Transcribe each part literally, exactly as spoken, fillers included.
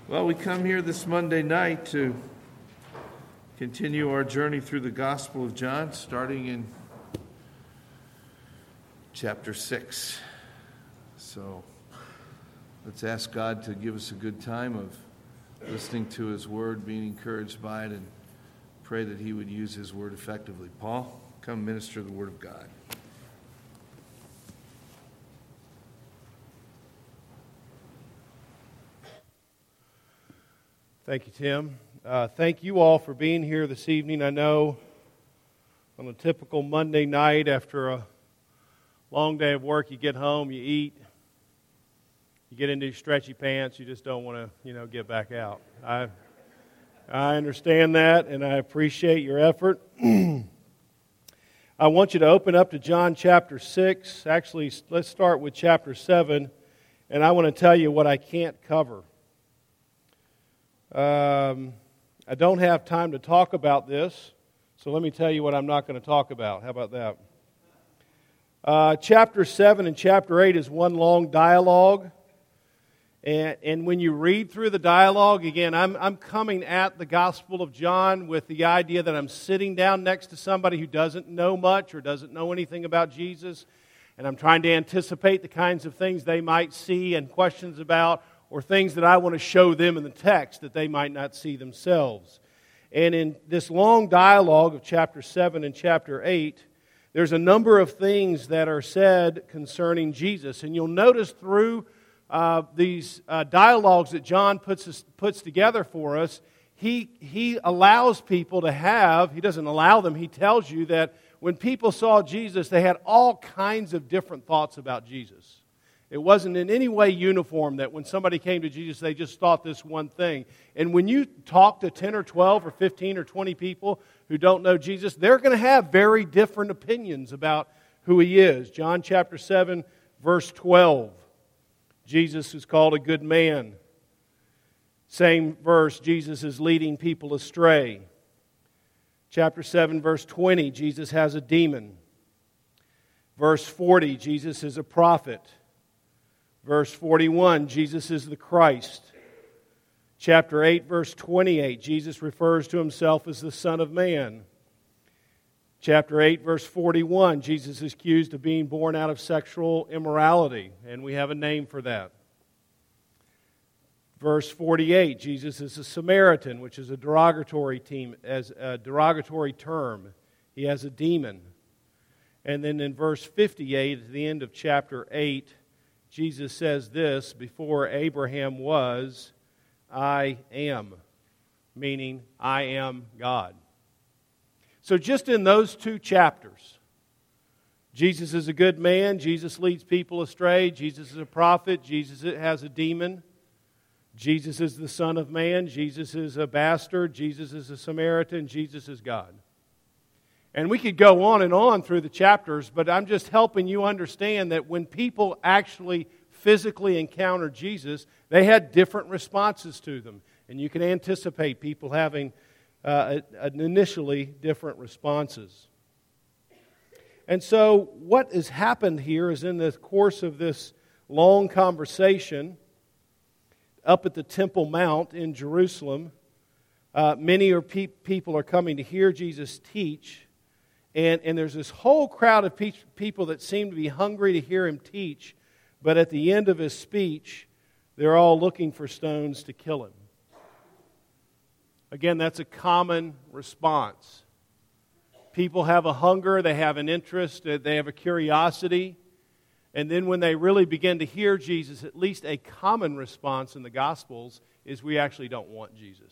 Well, we come here this Monday night to continue our journey through the Gospel of John, starting in chapter six. So let's ask God to give us a good time of listening to His Word, being encouraged by it, and pray that He would use His Word effectively. Paul, come minister the Word of God. Thank you, Tim. Uh, thank you all for being here this evening. I know on a typical Monday night after a long day of work, you get home, you eat, you get into your stretchy pants, you just don't want to, you know, get back out. I I understand that, and I appreciate your effort. I want you to open up to John chapter six. Actually, let's start with chapter seven, and I want to tell you what I can't cover. Um, I don't have time to talk about this, so let me tell you what I'm not going to talk about. How about that? Uh, chapter seven and chapter eight is one long dialogue. And, and when you read through the dialogue, again, I'm, I'm coming at the Gospel of John with the idea that I'm sitting down next to somebody who doesn't know much or doesn't know anything about Jesus, and I'm trying to anticipate the kinds of things they might see and questions about, or things that I want to show them in the text that they might not see themselves. And in this long dialogue of chapter seven and chapter eight, there's a number of things that are said concerning Jesus. And you'll notice through uh, these uh, dialogues that John puts us, puts together for us, he, he allows people to have, he doesn't allow them, he tells you that when people saw Jesus, they had all kinds of different thoughts about Jesus. It wasn't in any way uniform that when somebody came to Jesus, they just thought this one thing. And when you talk to ten or twelve or fifteen or twenty people who don't know Jesus, they're going to have very different opinions about who He is. John chapter seven, verse twelve. Jesus is called a good man. Same verse, Jesus is leading people astray. Chapter seven, verse twenty, Jesus has a demon. Verse forty, Jesus is a prophet. Verse forty-one, Jesus is the Christ. Chapter eight, verse twenty-eight, Jesus refers to Himself as the Son of Man. Chapter eight, verse forty-one, Jesus is accused of being born out of sexual immorality, and we have a name for that. Verse forty-eight, Jesus is a Samaritan, which is a derogatory team, as a derogatory term. He has a demon. And then in verse fifty-eight, at the end of chapter eight, Jesus says this, before Abraham was, I am, meaning I am God. So just in those two chapters, Jesus is a good man, Jesus leads people astray, Jesus is a prophet, Jesus has a demon, Jesus is the Son of Man, Jesus is a bastard, Jesus is a Samaritan, Jesus is God. And we could go on and on through the chapters, but I'm just helping you understand that when people actually physically encountered Jesus, they had different responses to them. And you can anticipate people having uh, initially different responses. And so what has happened here is in the course of this long conversation up at the Temple Mount in Jerusalem, uh, many are pe- people are coming to hear Jesus teach. And, and there's this whole crowd of pe- people that seem to be hungry to hear Him teach, but at the end of His speech, they're all looking for stones to kill Him. Again, that's a common response. People have a hunger, they have an interest, they have a curiosity, and then when they really begin to hear Jesus, at least a common response in the Gospels is we actually don't want Jesus.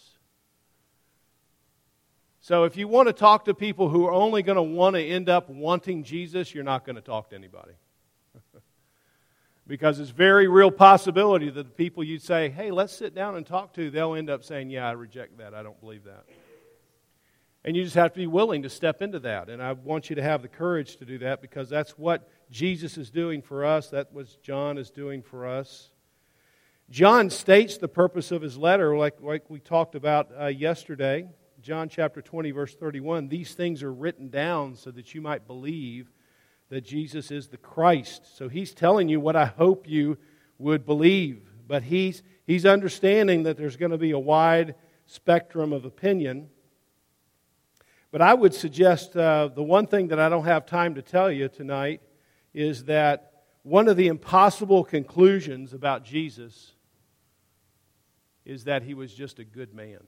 So if you want to talk to people who are only going to want to end up wanting Jesus, you're not going to talk to anybody. Because it's very real possibility that the people you say, hey, let's sit down and talk to, they'll end up saying, yeah, I reject that, I don't believe that. And you just have to be willing to step into that. And I want you to have the courage to do that because that's what Jesus is doing for us. That's what John is doing for us. John states the purpose of his letter like, like we talked about uh, yesterday. John chapter twenty, verse thirty-one, these things are written down so that you might believe that Jesus is the Christ. So he's telling you what I hope you would believe. But he's, he's understanding that there's going to be a wide spectrum of opinion. But I would suggest uh, the one thing that I don't have time to tell you tonight is that one of the impossible conclusions about Jesus is that he was just a good man.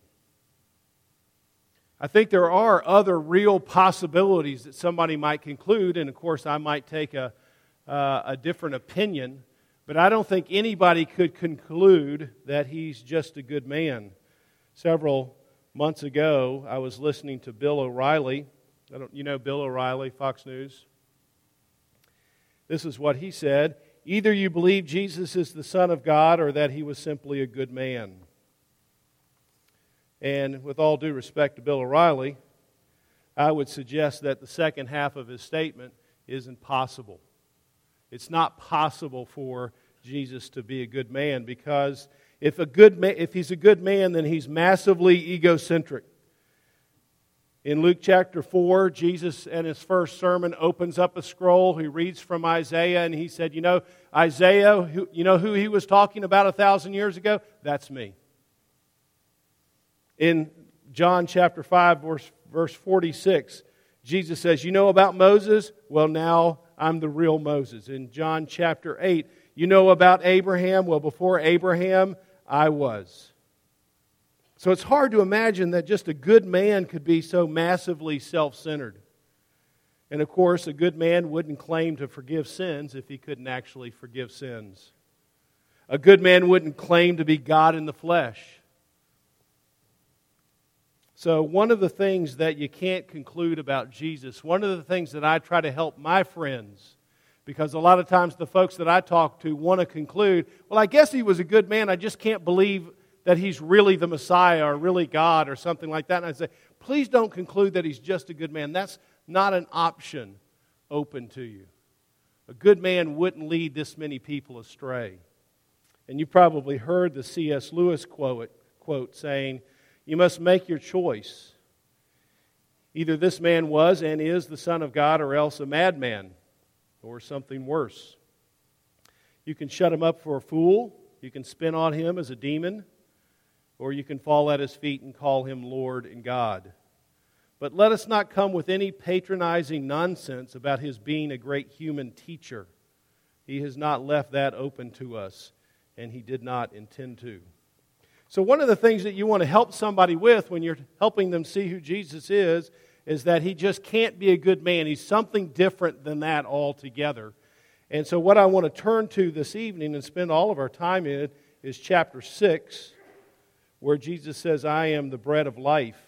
I think there are other real possibilities that somebody might conclude, and of course I might take a, uh, a different opinion, but I don't think anybody could conclude that he's just a good man. Several months ago, I was listening to Bill O'Reilly. I don't, you know Bill O'Reilly, Fox News? This is what he said: either you believe Jesus is the Son of God or that he was simply a good man. And with all due respect to Bill O'Reilly, I would suggest that the second half of his statement is impossible. It's not possible for Jesus to be a good man, because if a good man, if he's a good man, then he's massively egocentric. In Luke chapter four, Jesus in his first sermon opens up a scroll. He reads from Isaiah, and he said, you know, Isaiah, who, you know who he was talking about a thousand years ago? That's me. In John chapter five, verse, verse forty-six, Jesus says, you know about Moses? Well, now I'm the real Moses. In John chapter eight, you know about Abraham? Well, before Abraham, I was. So it's hard to imagine that just a good man could be so massively self-centered. And of course, a good man wouldn't claim to forgive sins if he couldn't actually forgive sins. A good man wouldn't claim to be God in the flesh. So one of the things that you can't conclude about Jesus, one of the things that I try to help my friends, because a lot of times the folks that I talk to want to conclude, well, I guess he was a good man, I just can't believe that he's really the Messiah or really God or something like that. And I say, please don't conclude that he's just a good man. That's not an option open to you. A good man wouldn't lead this many people astray. And you probably heard the C S Lewis quote, quote saying, you must make your choice. Either this man was and is the Son of God, or else a madman, or something worse. You can shut him up for a fool, you can spin on him as a demon, or you can fall at his feet and call him Lord and God. But let us not come with any patronizing nonsense about his being a great human teacher. He has not left that open to us, and he did not intend to. So one of the things that you want to help somebody with when you're helping them see who Jesus is, is that he just can't be a good man. He's something different than that altogether. And so what I want to turn to this evening and spend all of our time in is chapter six, where Jesus says, I am the bread of life.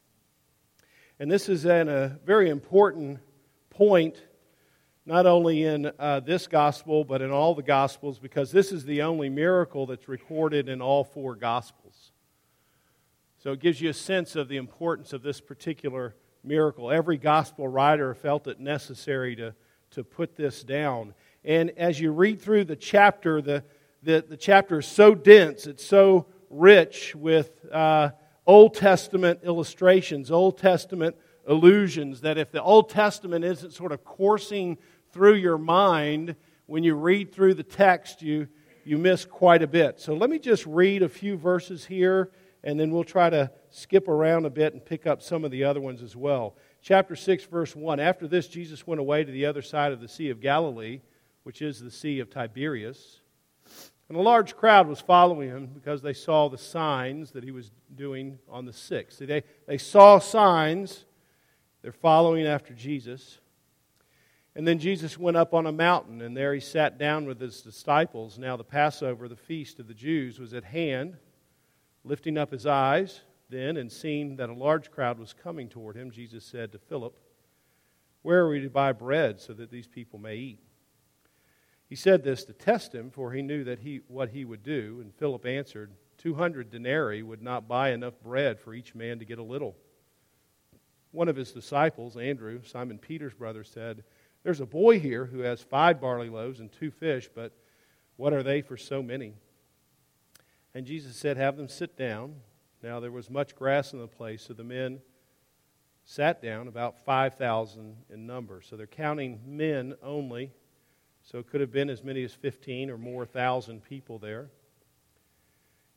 And this is an, a very important point, not only in uh, this gospel, but in all the gospels, because this is the only miracle that's recorded in all four gospels. So it gives you a sense of the importance of this particular miracle. Every gospel writer felt it necessary to, to put this down. And as you read through the chapter, the, the, the chapter is so dense, it's so rich with uh, Old Testament illustrations, Old Testament allusions, that if the Old Testament isn't sort of coursing through your mind when you read through the text, you, you miss quite a bit. So let me just read a few verses here, and then we'll try to skip around a bit and pick up some of the other ones as well. Chapter six, verse one. After this, Jesus went away to the other side of the Sea of Galilee, which is the Sea of Tiberias. And a large crowd was following him because they saw the signs that he was doing on the sick. See, they, they saw signs. They're following after Jesus. And then Jesus went up on a mountain, and there he sat down with his disciples. Now the Passover, the feast of the Jews, was at hand. Lifting up his eyes then, and seeing that a large crowd was coming toward him, Jesus said to Philip, where are we to buy bread so that these people may eat? He said this to test him, for he knew that he what he would do. And Philip answered, Two hundred denarii would not buy enough bread for each man to get a little. One of his disciples, Andrew, Simon Peter's brother, said, There's a boy here who has five barley loaves and two fish, but what are they for so many? And Jesus said, Have them sit down. Now there was much grass in the place, so the men sat down, about five thousand in number. So they're counting men only. So it could have been as many as fifteen or more thousand people there.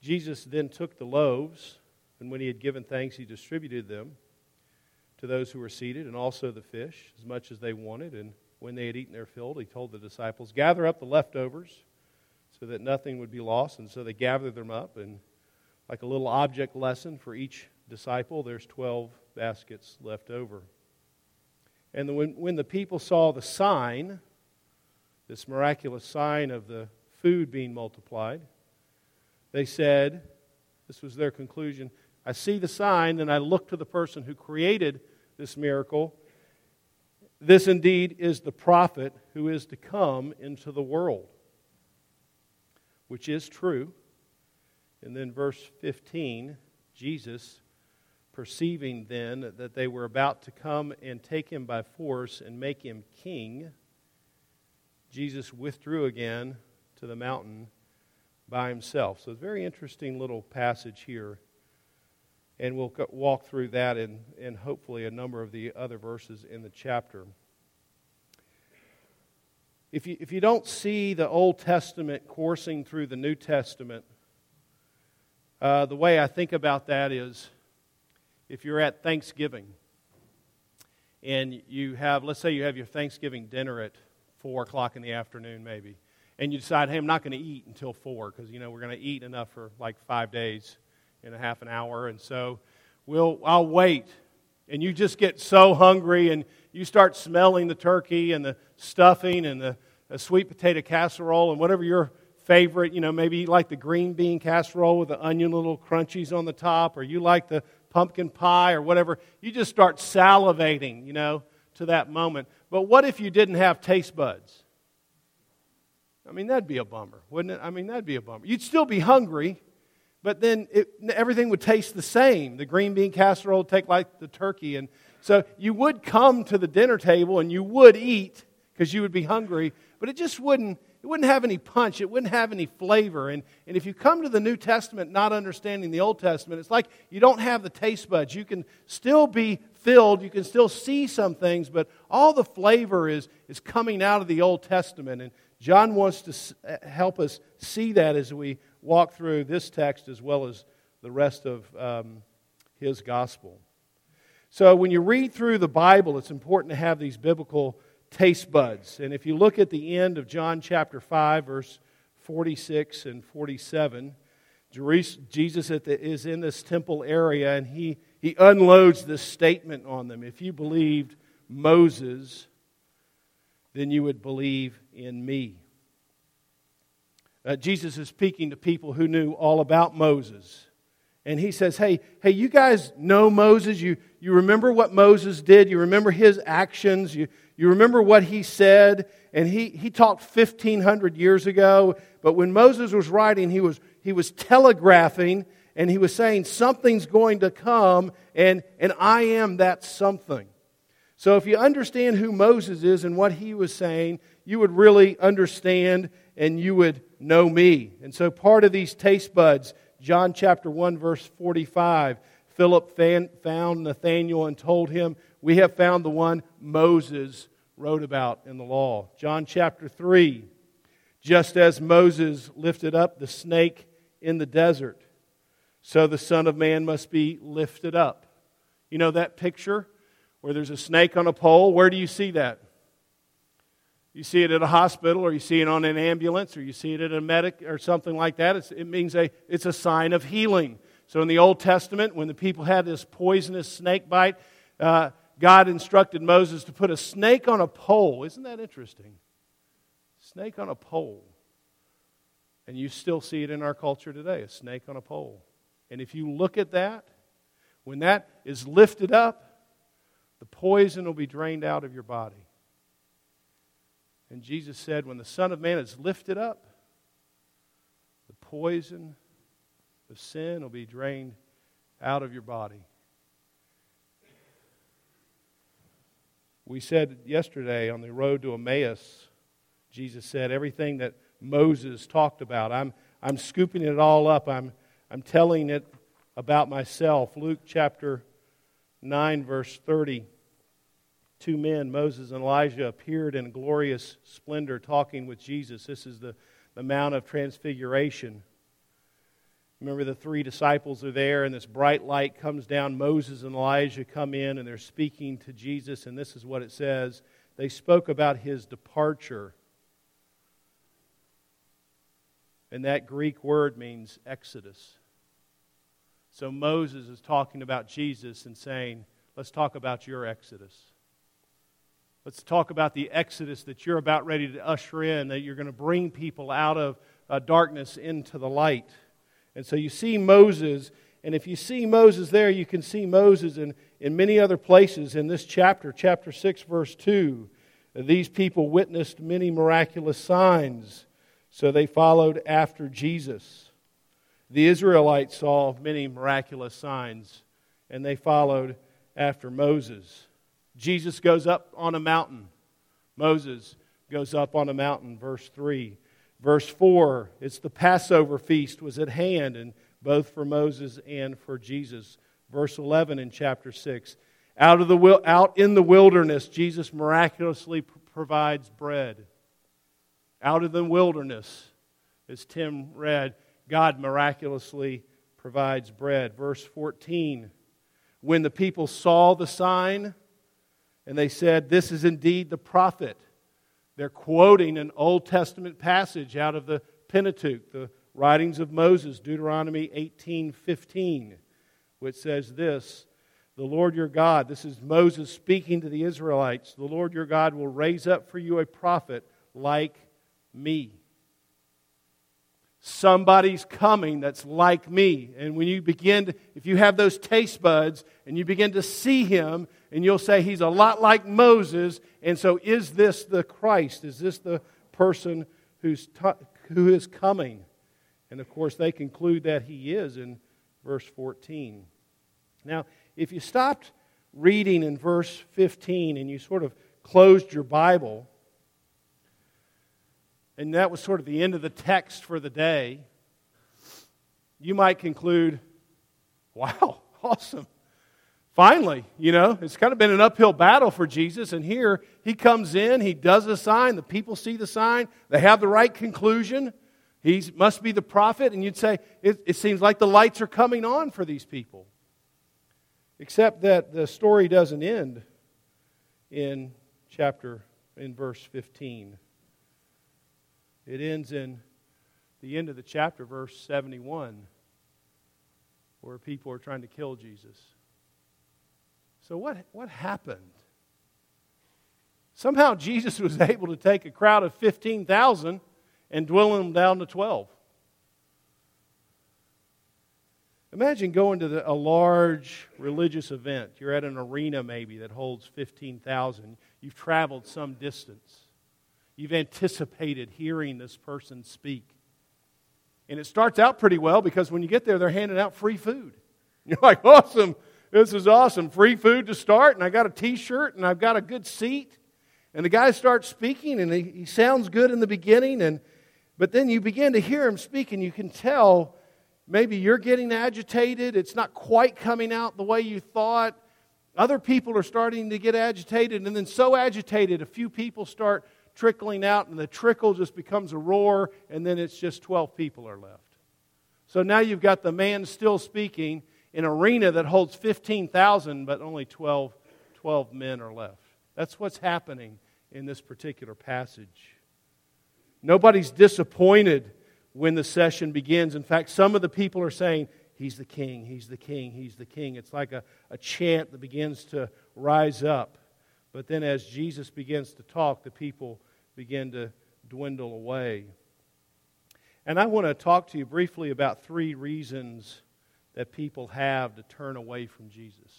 Jesus then took the loaves, and when he had given thanks, he distributed them to those who were seated, and also the fish, as much as they wanted. And when they had eaten their fill, he told the disciples, gather up the leftovers so that nothing would be lost. And so they gathered them up, and like a little object lesson for each disciple, there's twelve baskets left over. And when, when the people saw the sign, this miraculous sign of the food being multiplied, they said, this was their conclusion, I see the sign, then I look to the person who created this miracle. This indeed is the prophet who is to come into the world, which is true. And then verse fifteen, Jesus, perceiving then that they were about to come and take him by force and make him king, Jesus withdrew again to the mountain by himself. So it's a very interesting little passage here. And we'll walk through that and, and hopefully a number of the other verses in the chapter. If you, if you don't see the Old Testament coursing through the New Testament, uh, the way I think about that is if you're at Thanksgiving and you have, let's say you have your Thanksgiving dinner at four o'clock in the afternoon maybe, and you decide, hey, I'm not going to eat until four because, you know, we're going to eat enough for like five days in a half an hour, and so we'll I'll wait. And you just get so hungry, and you start smelling the turkey and the stuffing and the, the sweet potato casserole and whatever your favorite, you know, maybe you like the green bean casserole with the onion little crunchies on the top, or you like the pumpkin pie or whatever. You just start salivating, you know, to that moment. But what if you didn't have taste buds? I mean, that'd be a bummer, wouldn't it? I mean, that'd be a bummer. You'd still be hungry, but then it, everything would taste the same. The green bean casserole would take like the turkey. And so you would come to the dinner table and you would eat because you would be hungry, but it just wouldn't, it wouldn't have any punch. It wouldn't have any flavor. And, and if you come to the New Testament not understanding the Old Testament, it's like you don't have the taste buds. You can still be filled. You can still see some things, but all the flavor is, is coming out of the Old Testament. And John wants to help us see that as we walk through this text as well as the rest of um, his gospel. So when you read through the Bible, it's important to have these biblical taste buds. And if you look at the end of John chapter five, verse forty-six and forty-seven, Jesus is in this temple area, and he, he unloads this statement on them. If you believed Moses, then you would believe in me. Uh, Jesus is speaking to people who knew all about Moses. And he says, hey, hey, you guys know Moses. You, you remember what Moses did. You remember his actions. You, you remember what he said. And he, he talked fifteen hundred years ago. But when Moses was writing, he was, he was telegraphing, and he was saying something's going to come, and, and I am that something. So if you understand who Moses is and what he was saying, you would really understand and you would know me. And so part of these taste buds, John chapter one, verse forty-five, Philip found Nathanael and told him, we have found the one Moses wrote about in the law. John chapter three, just as Moses lifted up the snake in the desert, so the Son of Man must be lifted up. You know that picture where there's a snake on a pole? Where do you see that? You see it at a hospital, or you see it on an ambulance, or you see it at a medic or something like that. It's, it means a, it's a sign of healing. So in the Old Testament, when the people had this poisonous snake bite, uh, God instructed Moses to put a snake on a pole. Isn't that interesting? Snake on a pole. And you still see it in our culture today, a snake on a pole. And if you look at that, when that is lifted up, the poison will be drained out of your body. And Jesus said, when the Son of Man is lifted up, the poison of sin will be drained out of your body. We said yesterday on the road to Emmaus, Jesus said, everything that Moses talked about, I'm, I'm scooping it all up. I'm, I'm telling it about myself. Luke chapter nine, verse thirty. Two men, Moses and Elijah, appeared in glorious splendor talking with Jesus. This is the, the Mount of Transfiguration. Remember, the three disciples are there, and this bright light comes down. Moses and Elijah come in, and they're speaking to Jesus, and this is what it says. They spoke about his departure. And that Greek word means exodus. So Moses is talking about Jesus and saying, let's talk about your exodus. Let's talk about the exodus that you're about ready to usher in, that you're going to bring people out of uh, darkness into the light. And so you see Moses, and if you see Moses there, you can see Moses in, in many other places in this chapter, chapter six, verse two. These people witnessed many miraculous signs, so they followed after Jesus. The Israelites saw many miraculous signs, and they followed after Moses. Jesus goes up on a mountain. Moses goes up on a mountain, verse three. Verse four, it's the Passover feast was at hand, and both for Moses and for Jesus. Verse eleven in chapter six, out of the out in the wilderness, Jesus miraculously provides bread. Out of the wilderness, as Tim read, God miraculously provides bread. Verse fourteen, when the people saw the sign, and they said, "This is indeed the prophet." They're quoting an Old Testament passage out of the Pentateuch, the writings of Moses, Deuteronomy eighteen fifteen, which says this, "The Lord your God," this is Moses speaking to the Israelites, "the Lord your God will raise up for you a prophet like me." Somebody's coming that's like me. And when you begin to, if you have those taste buds and you begin to see him, and you'll say he's a lot like Moses, and so is this the Christ? Is this the person who's t- who is coming? And of course they conclude that he is in verse fourteen. Now, if you stopped reading in verse fifteen and you sort of closed your Bible, and that was sort of the end of the text for the day, you might conclude, wow, awesome. Finally, you know, it's kind of been an uphill battle for Jesus, and here he comes in, he does a sign, the people see the sign, they have the right conclusion, he must be the prophet, and you'd say, it, it seems like the lights are coming on for these people. Except that the story doesn't end in chapter, in verse fifteen. It ends in the end of the chapter, verse seventy-one, where people are trying to kill Jesus. So what, what happened? Somehow Jesus was able to take a crowd of fifteen thousand and dwindle them down to twelve. Imagine going to the, a large religious event. You're at an arena maybe that holds fifteen thousand. You've traveled some distance. You've anticipated hearing this person speak. And it starts out pretty well because when you get there, they're handing out free food. You're like, awesome, this is awesome. Free food to start, and I got a t-shirt, and I've got a good seat. And the guy starts speaking, and he, he sounds good in the beginning, and but then you begin to hear him speak, and you can tell maybe you're getting agitated. It's not quite coming out the way you thought. Other people are starting to get agitated, and then so agitated, a few people start trickling out, and the trickle just becomes a roar, and then it's just twelve people are left. So now you've got the man still speaking in an arena that holds fifteen thousand, but only twelve, twelve men are left. That's what's happening in this particular passage. Nobody's disappointed when the session begins. In fact, some of the people are saying, he's the king, he's the king, he's the king. It's like a, a chant that begins to rise up. But then as Jesus begins to talk, the people begin to dwindle away. And I want to talk to you briefly about three reasons that people have to turn away from Jesus.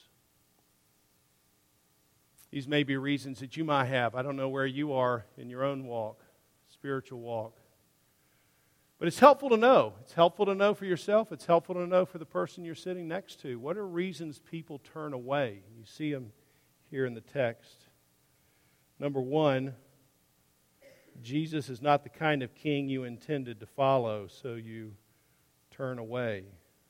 These may be reasons that you might have. I don't know where you are in your own walk, spiritual walk. But it's helpful to know. It's helpful to know for yourself. It's helpful to know for the person you're sitting next to. What are reasons people turn away? You see them here in the text. Number one, Jesus is not the kind of king you intended to follow, so you turn away.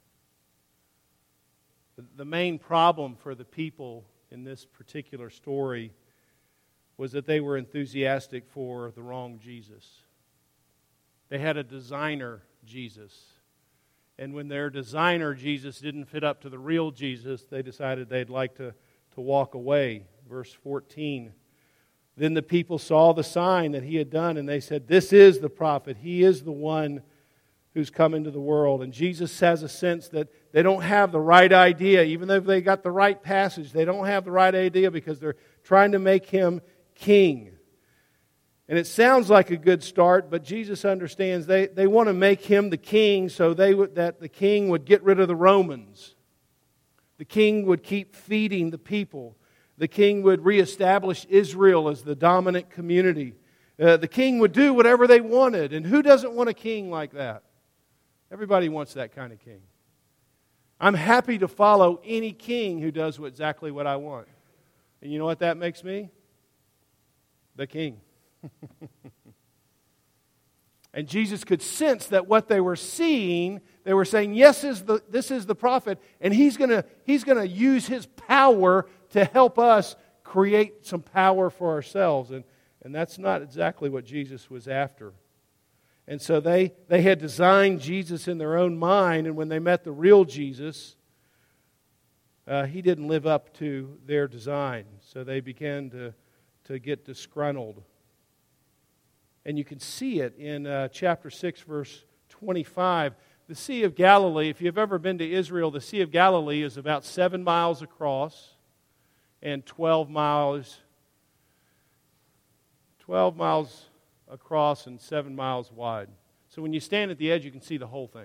The main problem for the people in this particular story was that they were enthusiastic for the wrong Jesus. They had a designer Jesus. And when their designer Jesus didn't fit up to the real Jesus, they decided they'd like to, to walk away. Verse fourteen. Then the people saw the sign that he had done, and they said, "This is the prophet. He is the one who's come into the world." And Jesus has a sense that they don't have the right idea. Even though they got the right passage, they don't have the right idea because they're trying to make him king. And it sounds like a good start, but Jesus understands they, they want to make him the king so they would, that the king would get rid of the Romans. The king would keep feeding the people. The king would reestablish Israel as the dominant community. Uh, the king would do whatever they wanted. And who doesn't want a king like that? Everybody wants that kind of king. I'm happy to follow any king who does exactly what I want. And you know what that makes me? The king. And Jesus could sense that what they were seeing, they were saying, yes, is the, this is the prophet, and he's going to he's going to use his power to help us create some power for ourselves. And, and that's not exactly what Jesus was after. And so they, they had designed Jesus in their own mind, and when they met the real Jesus, uh, he didn't live up to their design. So they began to, to get disgruntled. And you can see it in uh, chapter six, verse twenty-five. The Sea of Galilee, if you've ever been to Israel, the Sea of Galilee is about seven miles across and twelve miles, twelve miles across and seven miles wide. So when you stand at the edge, you can see the whole thing.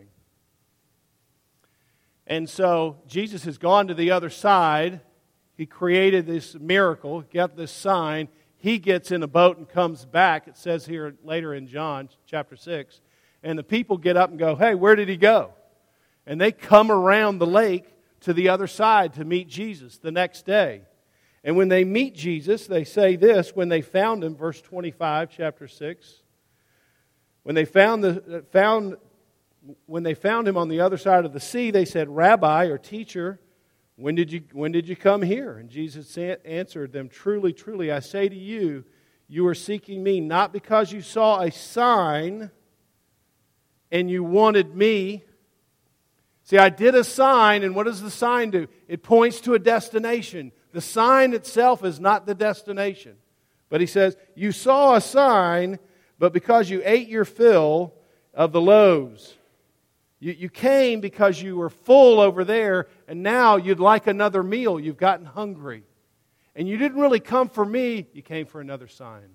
And so Jesus has gone to the other side. He created this miracle, got this sign. He gets in a boat and comes back. It says here later in John chapter six. And the people get up and go, "Hey, where did he go?" And they come around the lake to the other side to meet Jesus the next day. And when they meet Jesus, they say this, when they found him, verse twenty-five, chapter six. When they found the found when they found him on the other side of the sea, they said, "Rabbi," or teacher, When did you when did you come here? And Jesus answered them, "Truly, truly, I say to you, you are seeking me not because you saw a sign and you wanted me." See, I did a sign, and what does the sign do? It points to a destination. The sign itself is not the destination. But he says, you saw a sign, but because you ate your fill of the loaves. You, you came because you were full over there, and now you'd like another meal. You've gotten hungry. And you didn't really come for me, you came for another sign.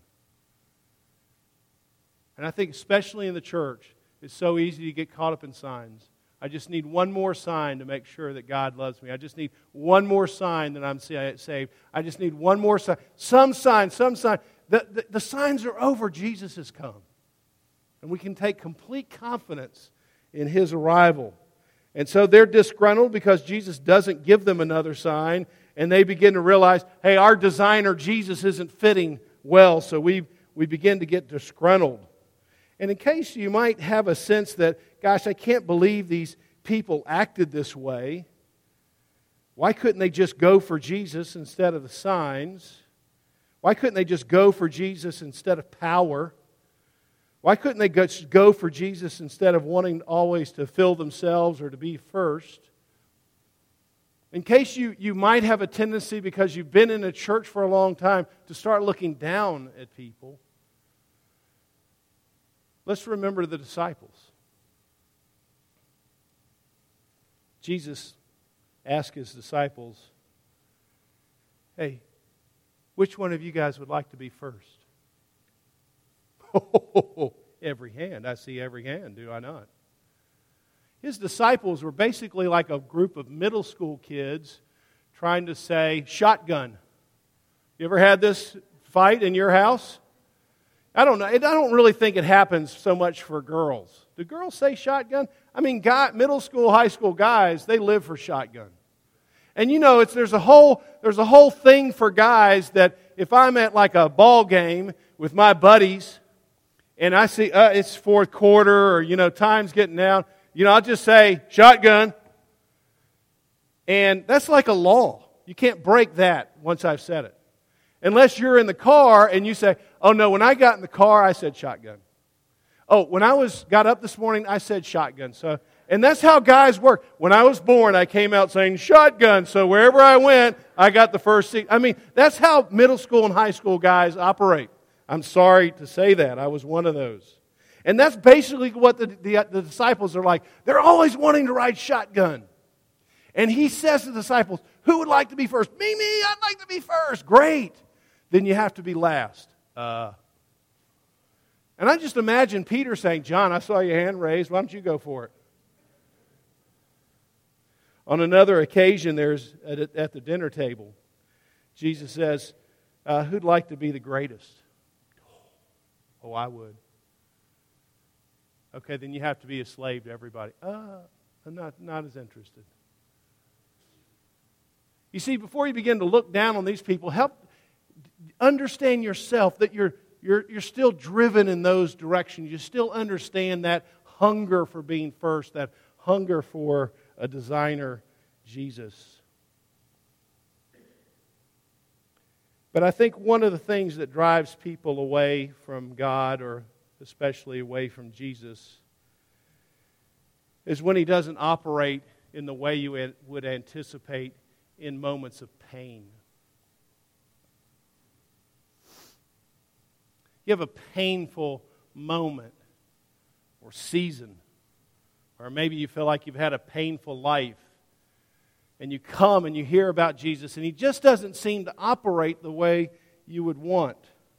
And I think especially in the church, it's so easy to get caught up in signs. I just need one more sign to make sure that God loves me. I just need one more sign that I'm saved. I just need one more sign. Some sign, some sign. The, the, the signs are over. Jesus has come. And we can take complete confidence in His arrival. And so they're disgruntled because Jesus doesn't give them another sign. And they begin to realize, hey, our designer Jesus isn't fitting well. So we, we begin to get disgruntled. And in case you might have a sense that, gosh, I can't believe these people acted this way. Why couldn't they just go for Jesus instead of the signs? Why couldn't they just go for Jesus instead of power? Why couldn't they go for Jesus instead of wanting always to fill themselves or to be first? In case you, you might have a tendency, because you've been in a church for a long time, to start looking down at people, let's remember the disciples. Jesus asked His disciples, hey, which one of you guys would like to be first? Oh, every hand. I see every hand, do I not? His disciples were basically like a group of middle school kids trying to say, shotgun. You ever had this fight in your house? I don't know. I don't really think it happens so much for girls. Do girls say shotgun? I mean, guy, middle school, high school guys, they live for shotgun. And you know, it's there's a whole there's a whole thing for guys that if I'm at like a ball game with my buddies and I see uh, it's fourth quarter or you know time's getting down, you know, I'll just say shotgun. And that's like a law. You can't break that once I've said it. Unless you're in the car and you say, oh no, when I got in the car, I said shotgun. Oh, when I was got up this morning, I said shotgun. So, And that's how guys work. When I was born, I came out saying shotgun, so wherever I went, I got the first seat. I mean, that's how middle school and high school guys operate. I'm sorry to say that. I was one of those. And that's basically what the, the, the disciples are like. They're always wanting to ride shotgun. And he says to the disciples, who would like to be first? Me, me, I'd like to be first. Great. Then you have to be last. Uh, and I just imagine Peter saying, John, I saw your hand raised. Why don't you go for it? On another occasion, there's at, at the dinner table, Jesus says, uh, who'd like to be the greatest? Oh, I would. Okay, then you have to be a slave to everybody. Uh, I'm not, not as interested. You see, before you begin to look down on these people, help understand yourself that you're, you're, you're still driven in those directions. You still understand that hunger for being first, that hunger for a designer, Jesus. But I think one of the things that drives people away from God, or especially away from Jesus, is when He doesn't operate in the way you would anticipate in moments of pain. You have a painful moment or season, or maybe you feel like you've had a painful life, and you come and you hear about Jesus, and He just doesn't seem to operate the way you would want.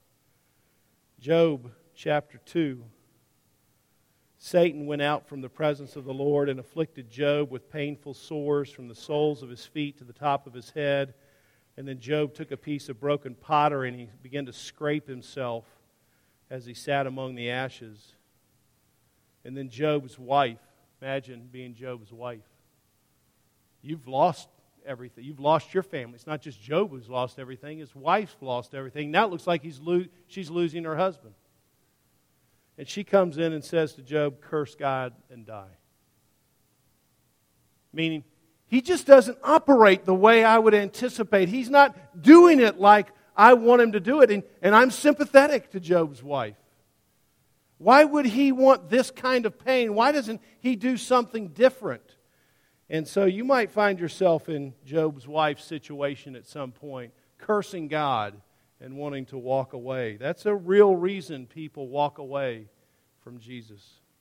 Job chapter two. Satan went out from the presence of the Lord and afflicted Job with painful sores from the soles of his feet to the top of his head. And then Job took a piece of broken pottery and he began to scrape himself as he sat among the ashes. And then Job's wife, imagine being Job's wife. You've lost everything. You've lost your family. It's not just Job who's lost everything. His wife's lost everything. Now it looks like he's lo- she's losing her husband. And she comes in and says to Job, curse God and die. Meaning, he just doesn't operate the way I would anticipate. He's not doing it like I want him to do it. And, and I'm sympathetic to Job's wife. Why would he want this kind of pain? Why doesn't he do something different? And so you might find yourself in Job's wife's situation at some point, cursing God and wanting to walk away. That's a real reason people walk away from Jesus.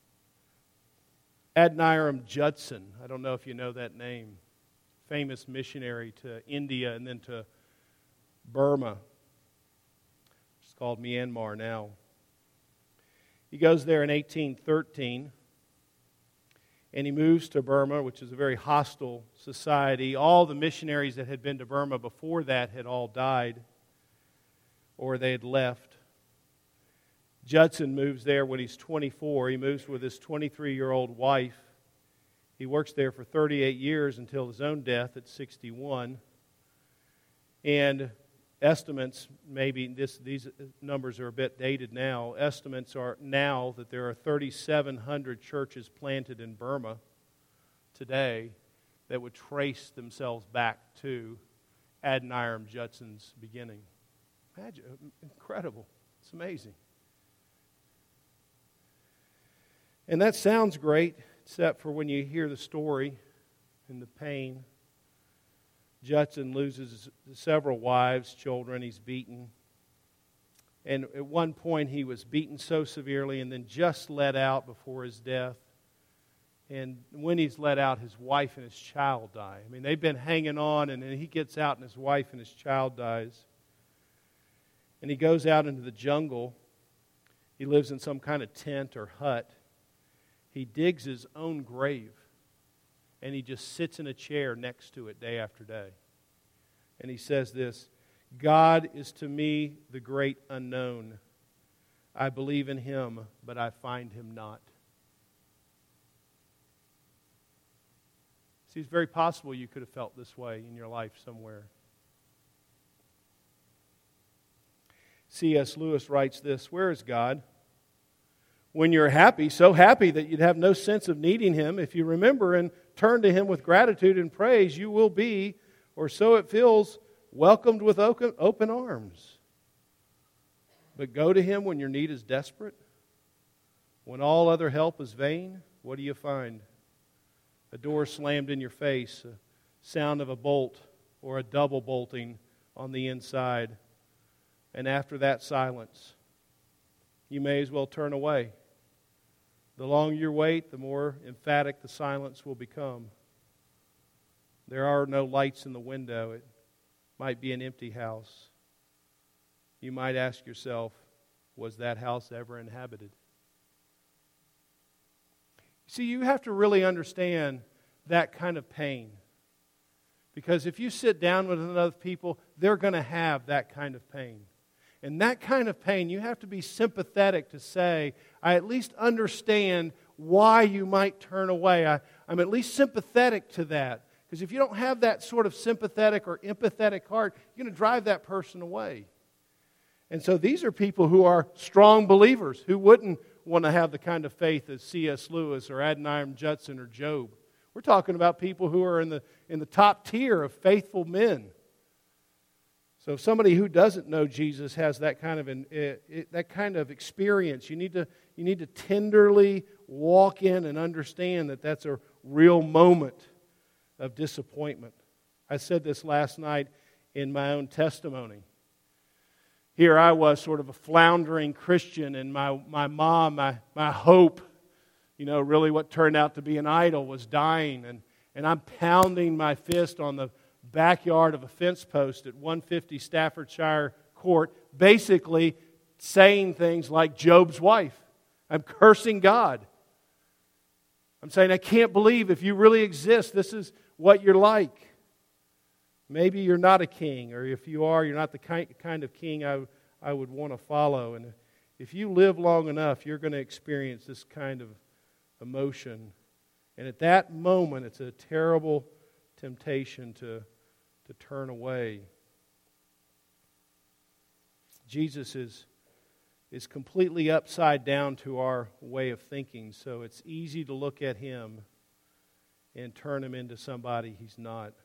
Adoniram Judson, I don't know if you know that name, famous missionary to India and then to Burma. It's called Myanmar now. He goes there in eighteen thirteen, and he moves to Burma, which is a very hostile society. All the missionaries that had been to Burma before that had all died, or they had left. Judson moves there when he's twenty-four. He moves with his twenty-three-year-old wife. He works there for thirty-eight years until his own death at sixty-one. And estimates, maybe this, these numbers are a bit dated now, estimates are now that there are thirty-seven hundred churches planted in Burma today that would trace themselves back to Adoniram Judson's beginning. Imagine, incredible. It's amazing. And that sounds great, except for when you hear the story and the pain. Judson loses several wives, children. He's beaten. And at one point he was beaten so severely and then just let out before his death. And when he's let out, his wife and his child die. I mean, they've been hanging on, and then he gets out and his wife and his child dies. And he goes out into the jungle. He lives in some kind of tent or hut. He digs his own grave, and he just sits in a chair next to it day after day. And he says this, God is to me the great unknown. I believe in Him, but I find Him not. See, it's very possible you could have felt this way in your life somewhere. C S Lewis writes this, where is God? When you're happy, so happy that you'd have no sense of needing Him, if you remember and turn to Him with gratitude and praise, you will be, or so it feels, welcomed with open arms. But go to Him when your need is desperate. When all other help is vain, what do you find? a door slammed in your face, a sound of a bolt or a double bolting on the inside. And after that silence, you may as well turn away. The longer you wait, the more emphatic the silence will become. There are no lights in the window. It might be an empty house. You might ask yourself, was that house ever inhabited? See, you have to really understand that kind of pain. Because if you sit down with other people, they're going to have that kind of pain. And that kind of pain, you have to be sympathetic to say, I at least understand why you might turn away. I, I'm at least sympathetic to that. Because if you don't have that sort of sympathetic or empathetic heart, you're going to drive that person away. And so these are people who are strong believers, who wouldn't want to have the kind of faith as C S Lewis or Adoniram Judson or Job. We're talking about people who are in the, in the top tier of faithful men. So if somebody who doesn't know Jesus has that kind of an, it, it, that kind of experience, you need to you need to tenderly walk in and understand that that's a real moment of disappointment. I said this last night in my own testimony. Here I was, sort of a floundering Christian, and my, my mom, my, my hope, you know, really what turned out to be an idol, was dying. And, and I'm pounding my fist on the backyard of a fence post at one fifty Staffordshire Court, basically saying things like Job's wife. I'm cursing God. I'm saying, I can't believe if you really exist, this is what you're like. Maybe you're not a king, or if you are, you're not the kind of king I, I would want to follow. And if you live long enough, you're going to experience this kind of emotion. And at that moment, it's a terrible temptation to, to turn away. Jesus is, is completely upside down to our way of thinking, so it's easy to look at Him and turn Him into somebody He's not.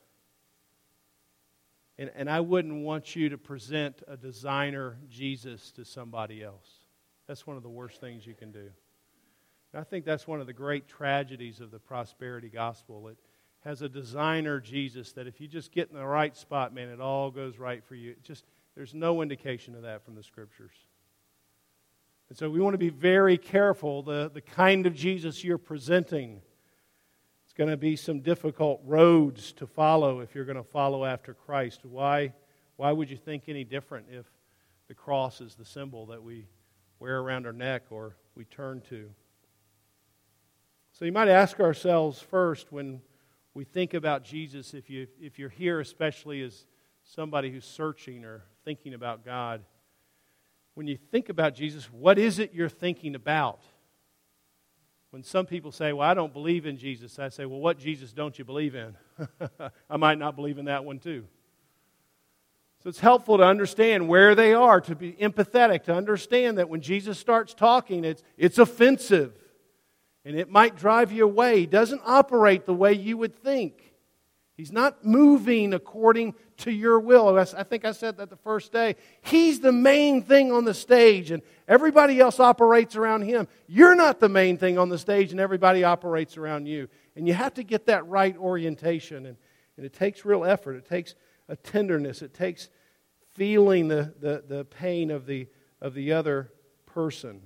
And, and I wouldn't want you to present a designer Jesus to somebody else. That's one of the worst things you can do. And I think that's one of the great tragedies of the prosperity gospel. It has a designer Jesus that if you just get in the right spot, man, it all goes right for you. It just there's no indication of that from the Scriptures. And so we want to be very careful. The, the kind of Jesus you're presenting, it's going to be some difficult roads to follow if you're going to follow after Christ. Why, why would you think any different if the cross is the symbol that we wear around our neck or we turn to? So you might ask ourselves first when we think about Jesus, if, you, if you're here especially as somebody who's searching or thinking about God, when you think about Jesus, what is it you're thinking about? When some people say, well, I don't believe in Jesus, I say, well, what Jesus don't you believe in? I might not believe in that one too. So it's helpful to understand where they are, to be empathetic, to understand that when Jesus starts talking, it's, it's offensive. And it might drive you away. He doesn't operate the way you would think. He's not moving according to your will. I think I said that the first day. He's the main thing on the stage, and everybody else operates around Him. You're not the main thing on the stage, and everybody operates around you. And you have to get that right orientation. And, and it takes real effort. It takes a tenderness. It takes feeling the, the, the pain of the, of the other person.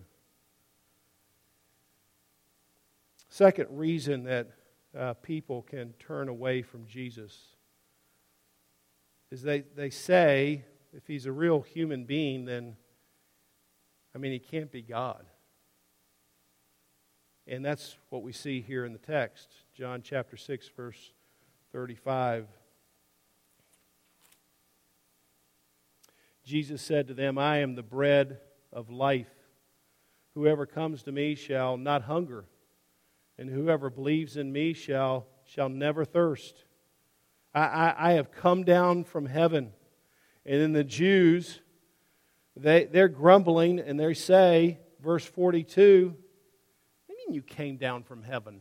Second reason that uh, people can turn away from Jesus is they, they say, if He's a real human being, then, I mean, He can't be God. And that's what we see here in the text. John chapter six, verse thirty-five. Jesus said to them, I am the bread of life. Whoever comes to me shall not hunger, and whoever believes in me shall, shall never thirst. I, I, I have come down from heaven. And then the Jews, they, they're grumbling, and they say, verse forty-two, what do you mean you came down from heaven?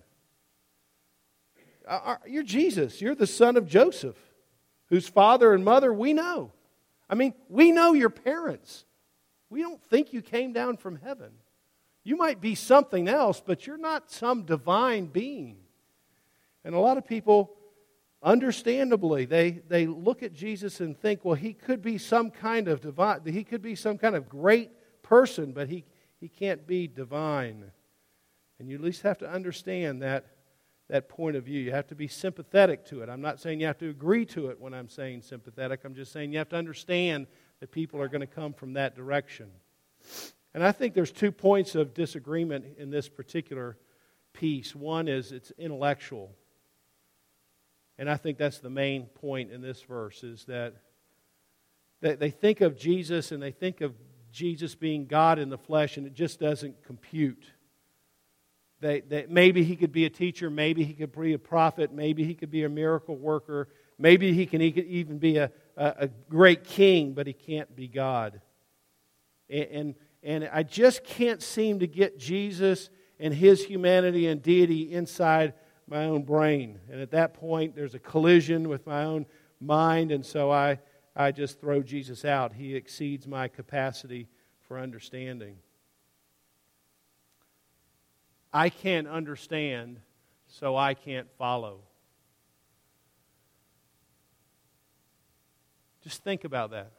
You're Jesus. You're the son of Joseph, whose father and mother we know. I mean, we know your parents. We don't think you came down from heaven. You might be something else, but you're not some divine being. And a lot of people, understandably, they, they look at Jesus and think, well, he could be some kind of divine, he could be some kind of great person, but he, he can't be divine. And you at least have to understand that, that point of view. You have to be sympathetic to it. I'm not saying you have to agree to it when I'm saying sympathetic. I'm just saying you have to understand that people are going to come from that direction. And I think there's two points of disagreement in this particular piece. One is it's intellectual. And I think that's the main point in this verse, is that they think of Jesus and they think of Jesus being God in the flesh, and it just doesn't compute. They, they, maybe he could be a teacher, maybe he could be a prophet, maybe he could be a miracle worker, maybe he can even be a, a, a great king, but he can't be God. And, and, and I just can't seem to get Jesus and His humanity and deity inside my own brain. And at that point, there's a collision with my own mind, and so I, I just throw Jesus out. He exceeds my capacity for understanding. I can't understand, so I can't follow. Just think about that.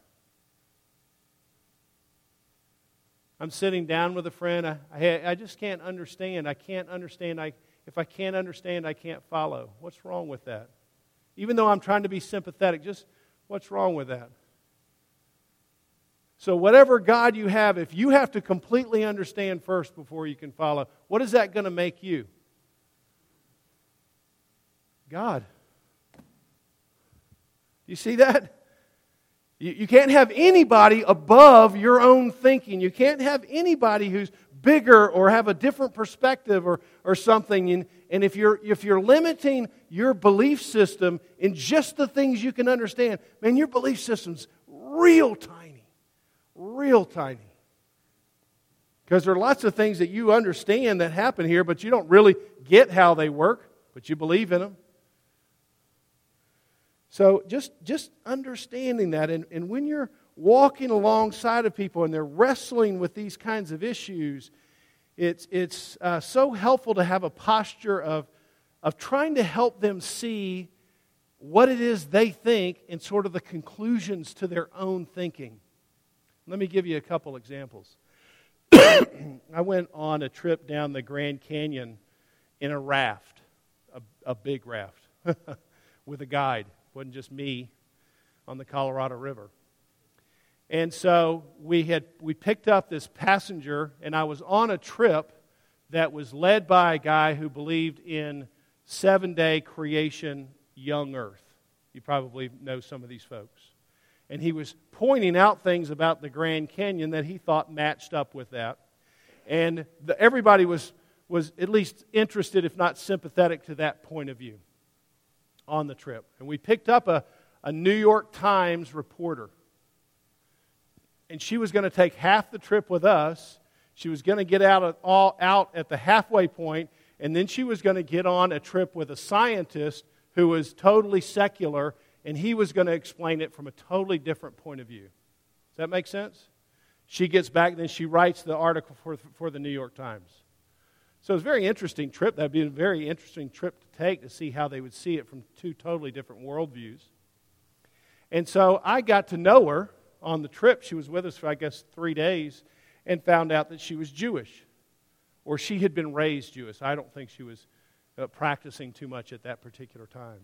I'm sitting down with a friend. I, I, I just can't understand. I can't understand. I, if I can't understand, I can't follow. What's wrong with that? Even though I'm trying to be sympathetic, just what's wrong with that? So whatever God you have, if you have to completely understand first before you can follow, what is that going to make you? God. You see that? You, you can't have anybody above your own thinking. You can't have anybody who's bigger or have a different perspective or, or something. And, and if you're if you're limiting your belief system in just the things you can understand, man, your belief system's real tiny. Real tiny. Because there are lots of things that you understand that happen here, but you don't really get how they work, but you believe in them. So just, just understanding that, and, and when you're walking alongside of people and they're wrestling with these kinds of issues, it's, it's uh, so helpful to have a posture of, of trying to help them see what it is they think and sort of the conclusions to their own thinking. Let me give you a couple examples. I went on a trip down the Grand Canyon in a raft, a, a big raft, with a guide. It wasn't just me on the Colorado River. And so we had we picked up this passenger, and I was on a trip that was led by a guy who believed in seven-day creation, young earth. You probably know some of these folks. And he was pointing out things about the Grand Canyon that he thought matched up with that. And the, everybody was, was at least interested, if not sympathetic, to that point of view on the trip. And we picked up a, a New York Times reporter. And she was going to take half the trip with us. She was going to get out, of, all, out at the halfway point, and then she was going to get on a trip with a scientist who was totally secular, and he was going to explain it from a totally different point of view. Does that make sense? She gets back, then she writes the article for, for the New York Times. So it's a very interesting trip. That would be a very interesting trip to take to see how they would see it from two totally different worldviews. And so I got to know her on the trip. She was with us for, I guess, three days and found out that she was Jewish, or she had been raised Jewish. I don't think she was uh, practicing too much at that particular time.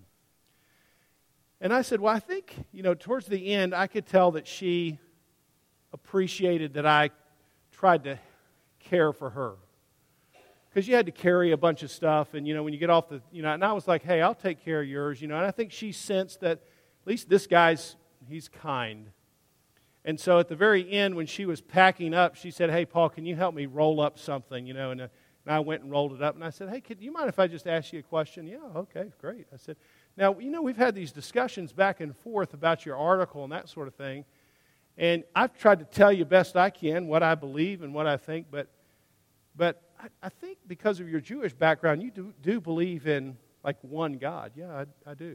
And I said, well, I think, you know, towards the end, I could tell that she appreciated that I tried to care for her. Because you had to carry a bunch of stuff, and, you know, when you get off the, you know, and I was like, hey, I'll take care of yours, you know, and I think she sensed that at least this guy's, he's kind. And so at the very end, when she was packing up, she said, hey, Paul, can you help me roll up something, you know, and, uh, and I went and rolled it up, and I said, hey, could, do you mind if I just ask you a question? Yeah, okay, great. I said, now, you know, we've had these discussions back and forth about your article and that sort of thing, and I've tried to tell you best I can what I believe and what I think, but but I, I think because of your Jewish background, you do, do believe in, like, one God. Yeah, I, I do.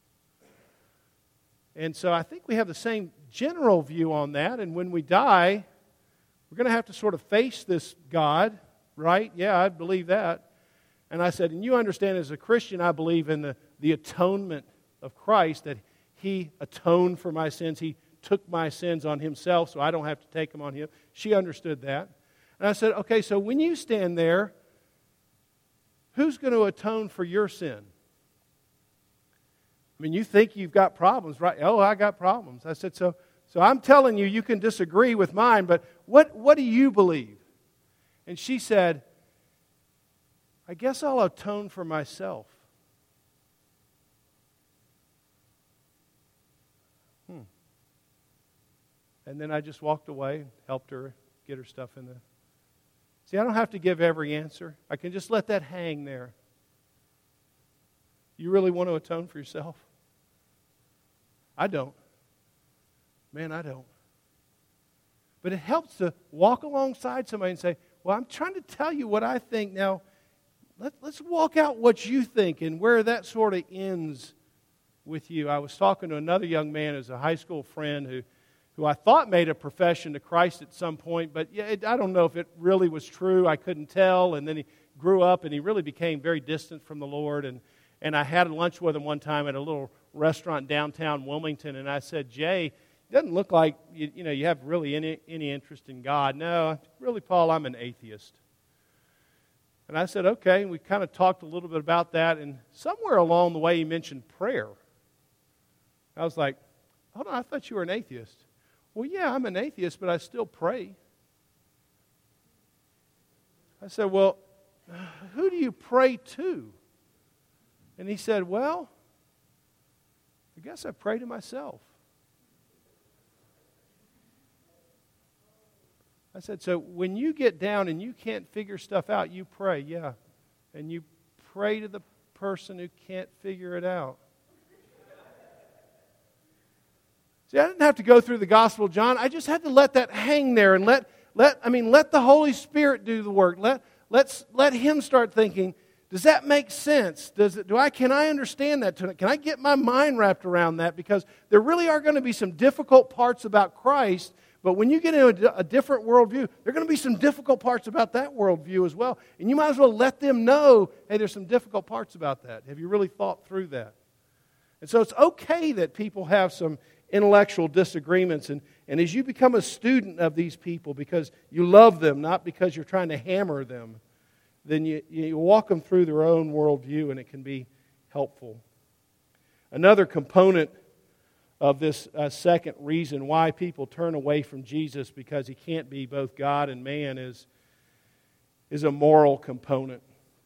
And so I think we have the same general view on that, and when we die, we're going to have to sort of face this God, right? Yeah, I believe that. And I said, and you understand as a Christian, I believe in the, the atonement of Christ, that He atoned for my sins. He took my sins on Himself, so I don't have to take them on Him. She understood that. And I said, okay, so when you stand there, who's going to atone for your sin? I mean, you think you've got problems, right? Oh, I got problems. I said, so so I'm telling you, you can disagree with mine, but what, what do you believe? And she said, I guess I'll atone for myself. Hmm. And then I just walked away and helped her get her stuff in there. See, I don't have to give every answer. I can just let that hang there. You really want to atone for yourself? I don't. Man, I don't. But it helps to walk alongside somebody and say, well, I'm trying to tell you what I think. Now, let, let's walk out what you think and where that sort of ends with you. I was talking to another young man as a high school friend who, who I thought made a profession to Christ at some point, but yeah, it, I don't know if it really was true. I couldn't tell. And then he grew up and he really became very distant from the Lord. And, and I had lunch with him one time at a little restaurant downtown Wilmington, and I said, Jay, it doesn't look like you, you know you have really any, any interest in God. No, really, Paul, I'm an atheist. And I said, okay. And we kind of talked a little bit about that, and somewhere along the way he mentioned prayer. I was like, hold on, I thought you were an atheist. Well, yeah, I'm an atheist, but I still pray. I said, well, who do you pray to? And he said, well, I guess I pray to myself. I said, so when you get down and you can't figure stuff out, you pray, yeah. And you pray to the person who can't figure it out. See, I didn't have to go through the Gospel of John. I just had to let that hang there and let, let I mean, let the Holy Spirit do the work. Let, let's, let Him start thinking, does that make sense? Does it, do I, can I understand that? Can I get my mind wrapped around that? Because there really are going to be some difficult parts about Christ. But when you get into a, a different worldview, there are going to be some difficult parts about that worldview as well. And you might as well let them know, hey, there's some difficult parts about that. Have you really thought through that? And so it's okay that people have some intellectual disagreements. And, and as you become a student of these people because you love them, not because you're trying to hammer them, then you, you walk them through their own worldview and it can be helpful. Another component of this uh, second reason why people turn away from Jesus because He can't be both God and man is, is a moral component.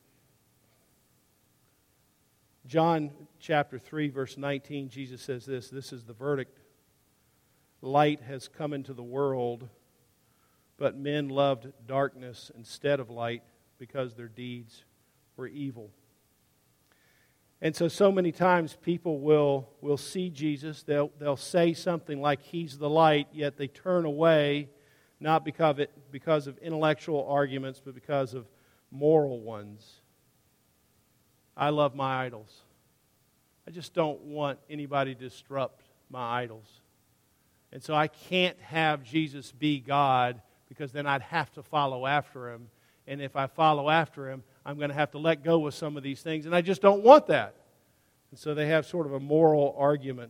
John chapter three, verse nineteen, Jesus says this, this is the verdict. Light has come into the world, but men loved darkness instead of light because their deeds were evil. And so, so many times people will, will see Jesus, they'll, they'll say something like He's the light, yet they turn away, not because of, it, because of intellectual arguments, but because of moral ones. I love my idols. I just don't want anybody to disrupt my idols. And so I can't have Jesus be God because then I'd have to follow after Him. And if I follow after Him, I'm going to have to let go of some of these things. And I just don't want that. And so they have sort of a moral argument.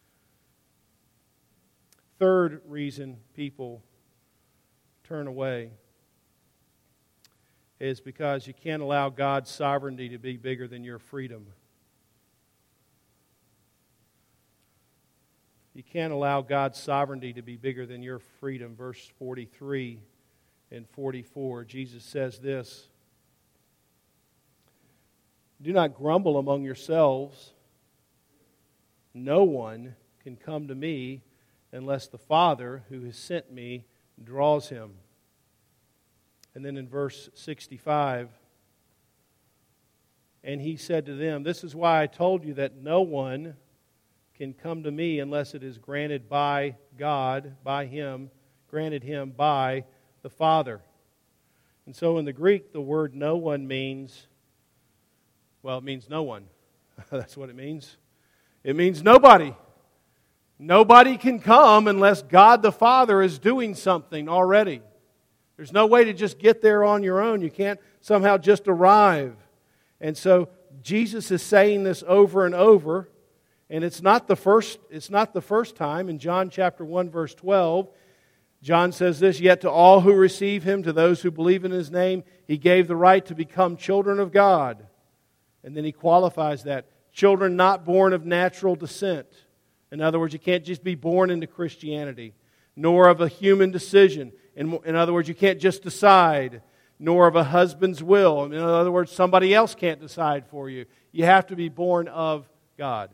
Third reason people turn away is because you can't allow God's sovereignty to be bigger than your freedom. You can't allow God's sovereignty to be bigger than your freedom. Verse forty-three and forty-four, Jesus says this, do not grumble among yourselves. No one can come to me unless the Father who has sent me draws him. And then in verse sixty-five, and He said to them, this is why I told you that no one can come to me unless it is granted by God, by Him, granted Him by the Father. And so in the Greek, the word no one means, well, it means no one. That's what it means. It means nobody. Nobody can come unless God the Father is doing something already. There's no way to just get there on your own. You can't somehow just arrive. And so Jesus is saying this over and over, and it's not the first, it's not the first time. In John chapter one, verse twelve, John says this, "Yet to all who receive Him, to those who believe in His name, He gave the right to become children of God." And then He qualifies that. Children not born of natural descent. In other words, you can't just be born into Christianity. Nor of a human decision. In, in other words, you can't just decide. Nor of a husband's will. In other words, somebody else can't decide for you. You have to be born of God.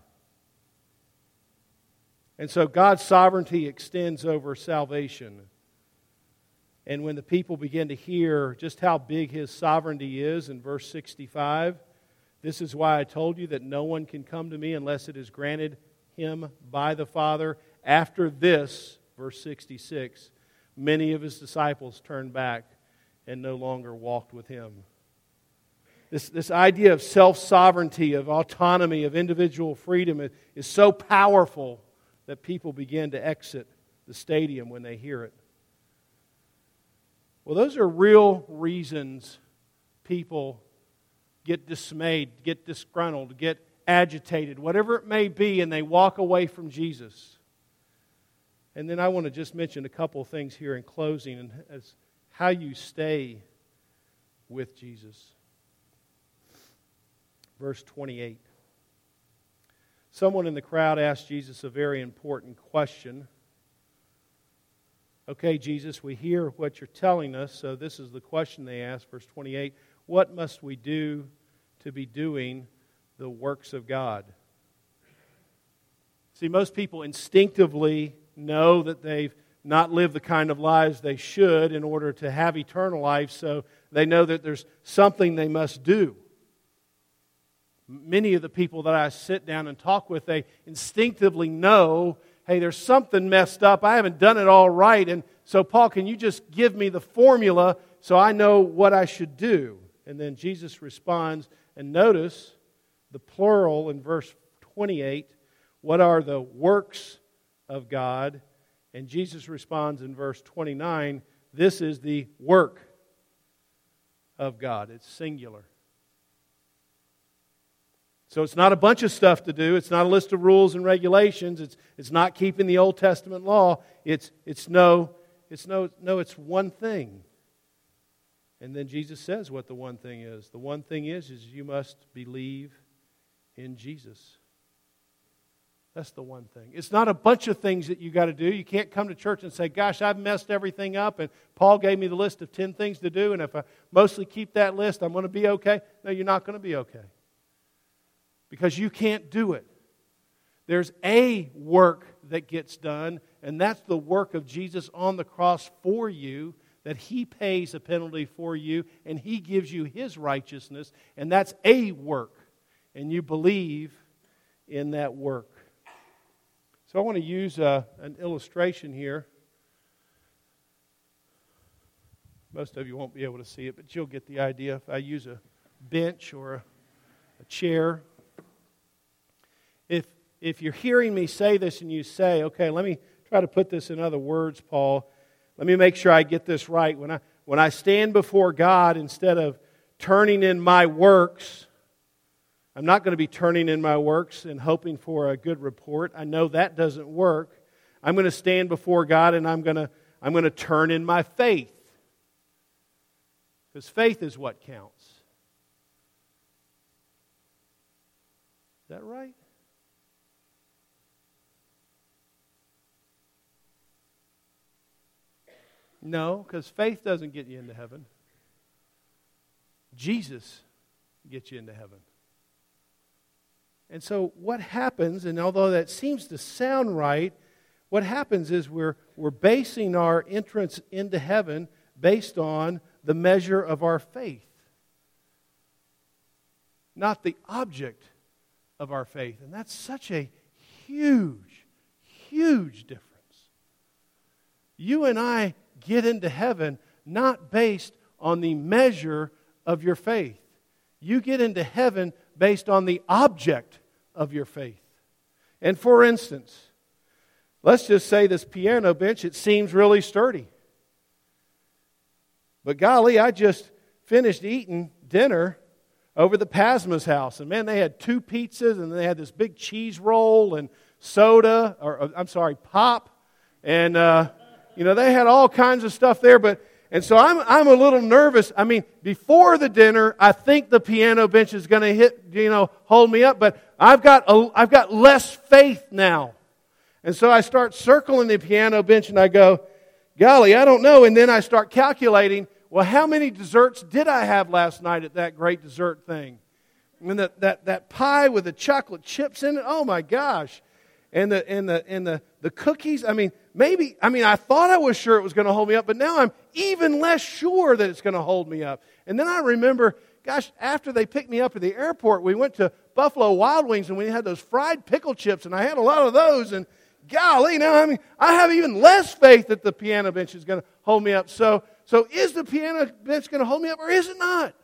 And so God's sovereignty extends over salvation. And when the people begin to hear just how big His sovereignty is in verse sixty-five, "This is why I told you that no one can come to me unless it is granted him by the Father." After this, verse sixty-six, many of His disciples turned back and no longer walked with Him. This, this idea of self-sovereignty, of autonomy, of individual freedom is, is so powerful that people begin to exit the stadium when they hear it. Well, those are real reasons people get dismayed, get disgruntled, get agitated, whatever it may be, and they walk away from Jesus. And then I want to just mention a couple of things here in closing, and as how you stay with Jesus. Verse twenty-eight. Someone in the crowd asked Jesus a very important question. Okay, Jesus, we hear what you're telling us, so this is the question they asked, verse twenty-eight. What must we do to be doing the works of God? See, most people instinctively know that they've not lived the kind of lives they should in order to have eternal life, so they know that there's something they must do. Many of the people that I sit down and talk with, they instinctively know, hey, there's something messed up. I haven't done it all right. And so, Paul, can you just give me the formula so I know what I should do? And then Jesus responds, and notice the plural in verse twenty-eight. What are the works of God? And Jesus responds in verse twenty-nine, this is the work of God. It's singular. So it's not a bunch of stuff to do. It's not a list of rules and regulations. It's, it's not keeping the Old Testament law. It's, it's no, it's no, no, it's one thing. And then Jesus says what the one thing is. The one thing is, is you must believe in Jesus. That's the one thing. It's not a bunch of things that you got to do. You can't come to church and say, gosh, I've messed everything up, and Paul gave me the list of ten things to do, and if I mostly keep that list, I'm going to be okay. No, you're not going to be okay. Because you can't do it. There's a work that gets done, and that's the work of Jesus on the cross for you, that He pays a penalty for you, and He gives you His righteousness, and that's a work. And you believe in that work. So I want to use a, an illustration here. Most of you won't be able to see it, but you'll get the idea. If I use a bench or a, a chair. If, if you're hearing me say this and you say, okay, let me try to put this in other words, Paul. Let me make sure I get this right. When I, when I stand before God, instead of turning in my works, I'm not going to be turning in my works and hoping for a good report. I know that doesn't work. I'm going to stand before God and I'm going to, I'm going to turn in my faith. Because faith is what counts. Is that right? No, because faith doesn't get you into heaven. Jesus gets you into heaven. And so what happens, and although that seems to sound right, what happens is we're, we're basing our entrance into heaven based on the measure of our faith, not the object of our faith. And that's such a huge, huge difference. You and I get into heaven not based on the measure of your faith. You get into heaven based on the object of your faith. And for instance, let's just say this piano bench, it seems really sturdy. But golly, I just finished eating dinner over the Pasma's house. And man, they had two pizzas, and they had this big cheese roll and soda, or, or I'm sorry, pop. And, uh, you know, they had all kinds of stuff there. But And so I'm I'm a little nervous. I mean, before the dinner, I think the piano bench is going to hit, you know, hold me up. But I've got a, I've got less faith now. And so I start circling the piano bench, and I go, golly, I don't know. And then I start calculating, well, how many desserts did I have last night at that great dessert thing? And that, that, that pie with the chocolate chips in it, oh my gosh. And the and the and the, the cookies, I mean, maybe, I mean, I thought I was sure it was going to hold me up, but now I'm even less sure that it's going to hold me up. And then I remember, gosh, after they picked me up at the airport, we went to Buffalo Wild Wings, and we had those fried pickle chips, and I had a lot of those, and golly, now I mean, I have even less faith that the piano bench is going to hold me up. So, so is the piano bench going to hold me up, or is it not?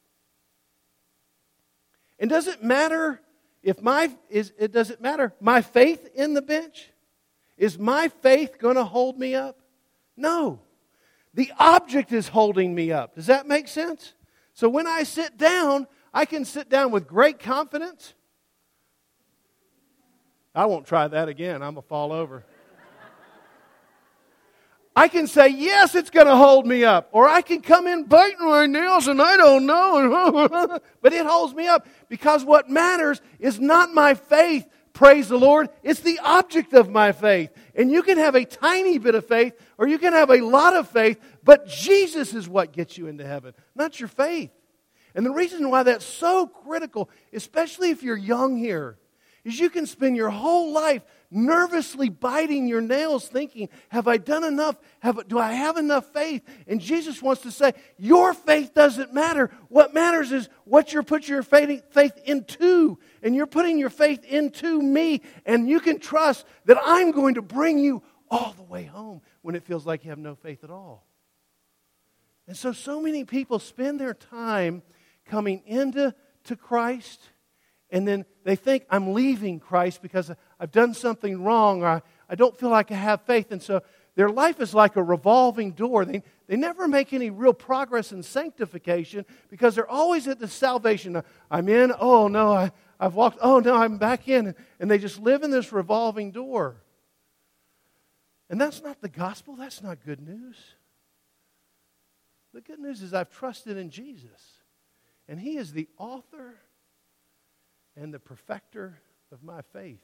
And does it matter if my is it does it matter my faith in the bench? Is my faith going to hold me up? No. The object is holding me up. Does that make sense? So when I sit down, I can sit down with great confidence. I won't try that again. I'm going to fall over. I can say, yes, it's going to hold me up. Or I can come in biting my nails and I don't know. But it holds me up. Because what matters is not my faith, praise the Lord. It's the object of my faith. And you can have a tiny bit of faith or you can have a lot of faith. But Jesus is what gets you into heaven, not your faith. And the reason why that's so critical, especially if you're young here, is you can spend your whole life nervously biting your nails thinking, have I done enough? Have, do I have enough faith? And Jesus wants to say, your faith doesn't matter. What matters is what you're putting your faith, faith into. And you're putting your faith into me. And you can trust that I'm going to bring you all the way home when it feels like you have no faith at all. And so, so many people spend their time coming into to Christ, and then they think, I'm leaving Christ because I've done something wrong, or I, I don't feel like I have faith. And so their life is like a revolving door. They, they never make any real progress in sanctification because they're always at the salvation. I'm in, oh no, I, I've walked, oh no, I'm back in. And they just live in this revolving door. And that's not the gospel. That's not good news. The good news is I've trusted in Jesus. And He is the author and the perfecter of my faith.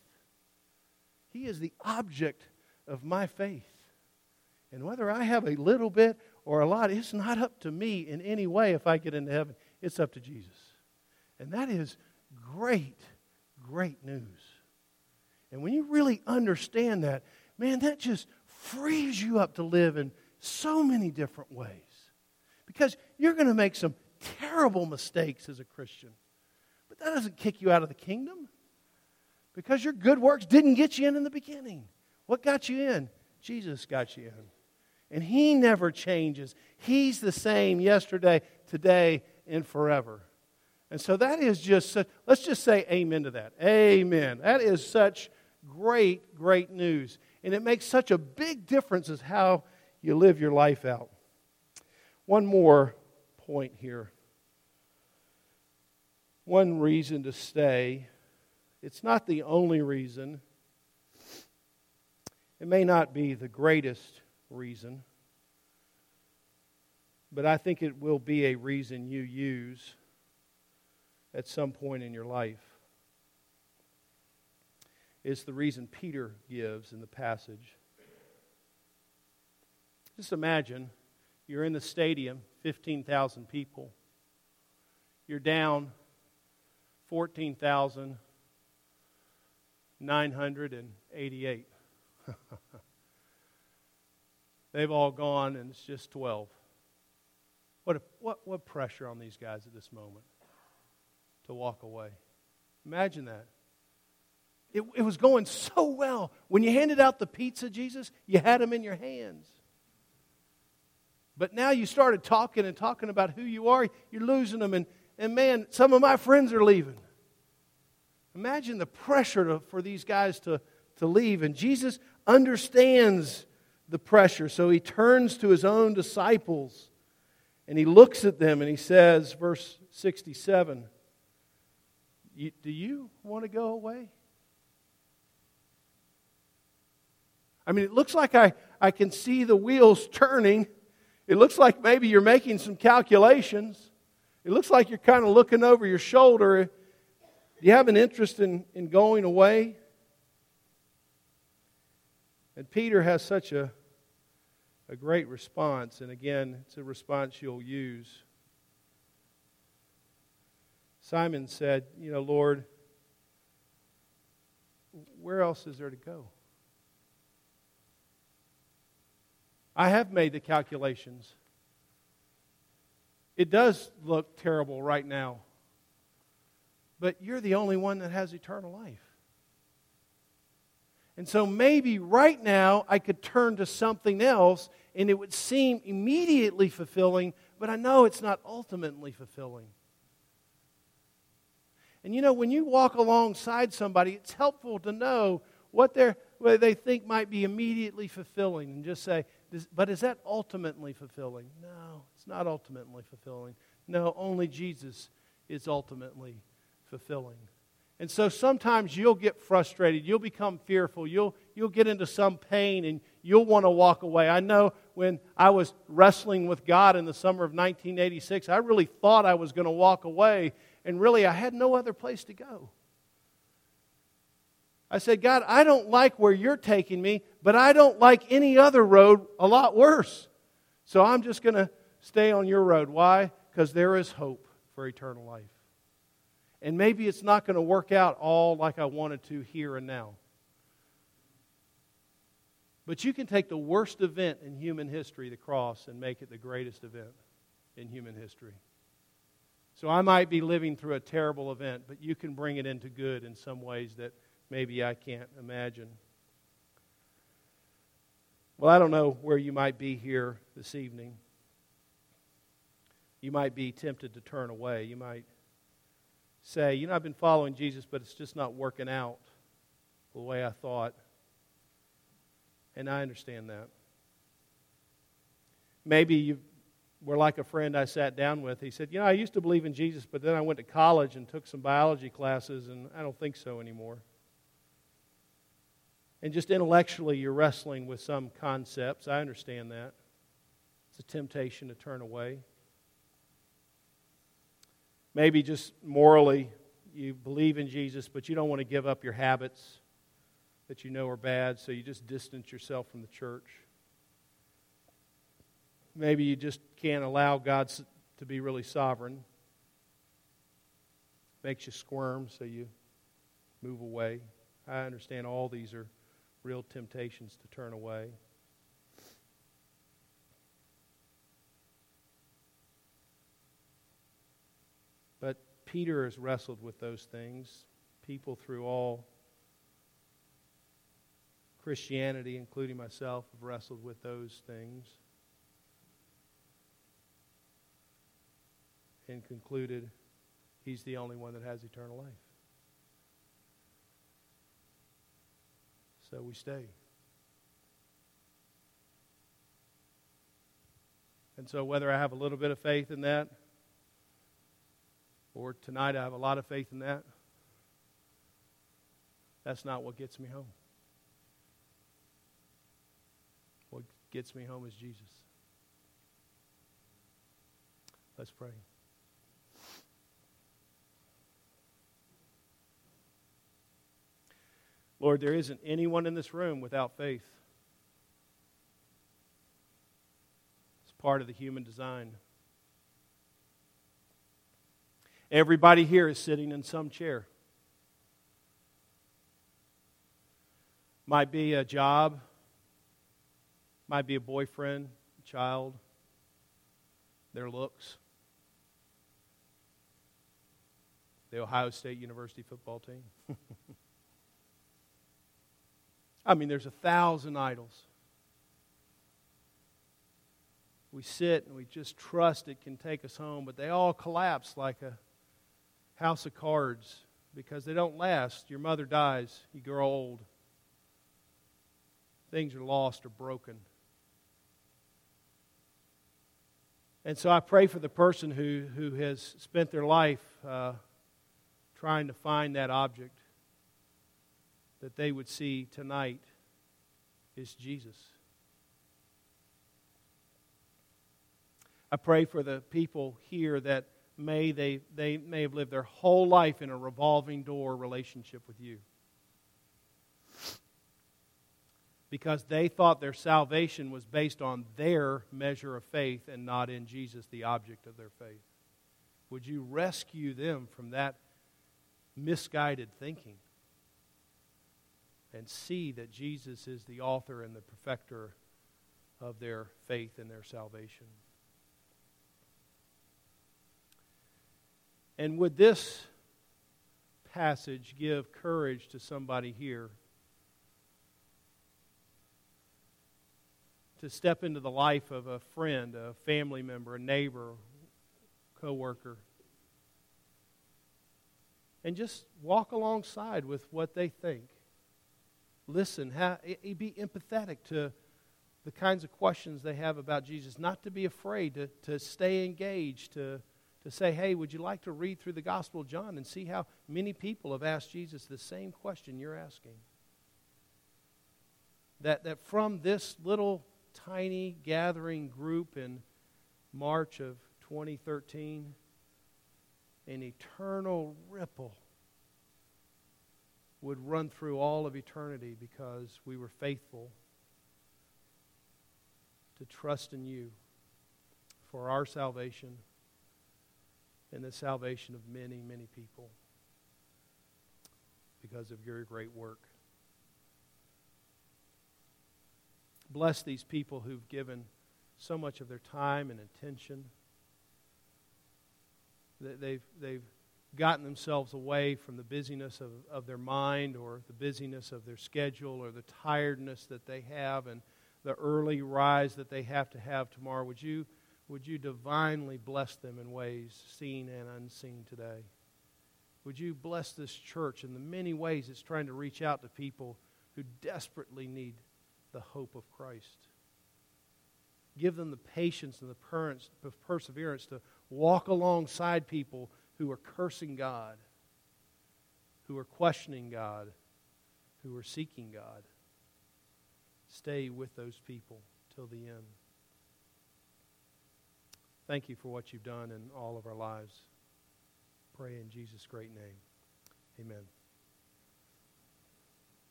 He is the object of my faith. And whether I have a little bit or a lot, it's not up to me in any way if I get into heaven. It's up to Jesus. And that is great, great news. And when you really understand that, man, that just frees you up to live in so many different ways. Because you're going to make some terrible mistakes as a Christian. But that doesn't kick you out of the kingdom. Because your good works didn't get you in in the beginning. What got you in? Jesus got you in. And He never changes. He's the same yesterday, today, and forever. And so that is just such, let's just say amen to that. Amen. That is such great, great news. And it makes such a big difference as how you live your life out. One more point here. One reason to stay. It's not the only reason. It may not be the greatest reason. But I think it will be a reason you use at some point in your life. It's the reason Peter gives in the passage. Just imagine you're in the stadium, fifteen thousand people. You're down fourteen thousand nine hundred eighty-eight. They've all gone and it's just twelve. What, a, what, what pressure on these guys at this moment to walk away. Imagine that. It, it was going so well. When you handed out the pizza, Jesus, you had them in your hands. But now you started talking and talking about who you are. You're losing them. And, and man, some of my friends are leaving. Imagine the pressure to, for these guys to, to leave. And Jesus understands the pressure. So He turns to His own disciples. And He looks at them and He says, verse sixty-seven, You, do you want to go away? I mean, it looks like I, I can see the wheels turning. It looks like maybe you're making some calculations. It looks like you're kind of looking over your shoulder. Do you have an interest in, in going away? And Peter has such a, a great response. And again, it's a response you'll use. Simon said, you know, Lord, where else is there to go? I have made the calculations. It does look terrible right now. But you're the only one that has eternal life. And so maybe right now I could turn to something else and it would seem immediately fulfilling, but I know it's not ultimately fulfilling. And you know, when you walk alongside somebody, it's helpful to know what, they're, what they think might be immediately fulfilling and just say, but is that ultimately fulfilling? No, it's not ultimately fulfilling. No, only Jesus is ultimately fulfilling. And so sometimes you'll get frustrated, you'll become fearful, you'll, you'll get into some pain and you'll want to walk away. I know when I was wrestling with God in the summer of nineteen eighty-six, I really thought I was going to walk away, and really I had no other place to go. I said, God, I don't like where you're taking me, but I don't like any other road a lot worse. So I'm just going to stay on your road. Why? Because there is hope for eternal life. And maybe it's not going to work out all like I wanted to here and now. But you can take the worst event in human history, the cross, and make it the greatest event in human history. So I might be living through a terrible event, but you can bring it into good in some ways that maybe I can't imagine. Well, I don't know where you might be here this evening. You might be tempted to turn away. You might say, you know, I've been following Jesus, but it's just not working out the way I thought. And I understand that. Maybe you were like a friend I sat down with. He said, you know, I used to believe in Jesus, but then I went to college and took some biology classes, and I don't think so anymore. And just intellectually, you're wrestling with some concepts. I understand that. It's a temptation to turn away. Maybe just morally, you believe in Jesus, but you don't want to give up your habits that you know are bad, so you just distance yourself from the church. Maybe you just can't allow God to be really sovereign. Makes you squirm, so you move away. I understand all these are real temptations to turn away. But Peter has wrestled with those things. People through all Christianity, including myself, have wrestled with those things. And concluded he's the only one that has eternal life. So we stay. And so whether I have a little bit of faith in that, or tonight I have a lot of faith in that, that's not what gets me home. What gets me home is Jesus. Let's pray. Lord, there isn't anyone in this room without faith. It's part of the human design. Everybody here is sitting in some chair. Might be a job, might be a boyfriend, a child, their looks, the Ohio State University football team. I mean, there's a thousand idols. We sit and we just trust it can take us home, but they all collapse like a house of cards because they don't last. Your mother dies, you grow old. Things are lost or broken. And so I pray for the person who, who has spent their life uh, trying to find that object that they would see tonight is Jesus. I pray for the people here that may they, they may have lived their whole life in a revolving door relationship with you. Because they thought their salvation was based on their measure of faith and not in Jesus, the object of their faith. Would you rescue them from that misguided thinking and see that Jesus is the author and the perfecter of their faith and their salvation? And would this passage give courage to somebody here to step into the life of a friend, a family member, a neighbor, co-worker, and just walk alongside with what they think? Listen, ha, be empathetic to the kinds of questions they have about Jesus, not to be afraid, to, to stay engaged, to, to say, hey, would you like to read through the Gospel of John and see how many people have asked Jesus the same question you're asking? That, that from this little tiny gathering group in March of twenty thirteen, an eternal ripple would run through all of eternity because we were faithful to trust in you for our salvation and the salvation of many, many people because of your great work. Bless these people who've given so much of their time and attention. They've, they've gotten themselves away from the busyness of, of their mind or the busyness of their schedule or the tiredness that they have and the early rise that they have to have tomorrow. Would you, would you divinely bless them in ways seen and unseen today? Would you bless this church in the many ways it's trying to reach out to people who desperately need the hope of Christ? Give them the patience and the perseverance to walk alongside people who are cursing God, who are questioning God, who are seeking God. Stay with those people till the end. Thank you for what you've done in all of our lives. Pray in Jesus' great name. Amen.